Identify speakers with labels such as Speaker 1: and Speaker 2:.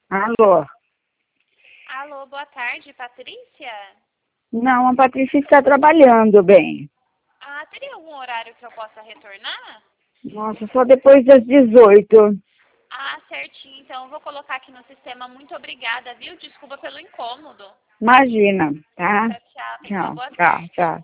Speaker 1: Alô?
Speaker 2: Alô, boa tarde, Patrícia?
Speaker 1: Não, a Patrícia está trabalhando, bem.
Speaker 2: Ah, teria algum horário que eu possa retornar?
Speaker 1: Nossa, só depois das 18.
Speaker 2: Ah, certinho. Então eu vou colocar aqui no sistema. Muito obrigada, viu? Desculpa pelo incômodo.
Speaker 1: Imagina, tá?
Speaker 2: Tchau, tchau. Tenha uma
Speaker 1: Tchau,
Speaker 2: boa
Speaker 1: tchau,
Speaker 2: tarde.
Speaker 1: tchau.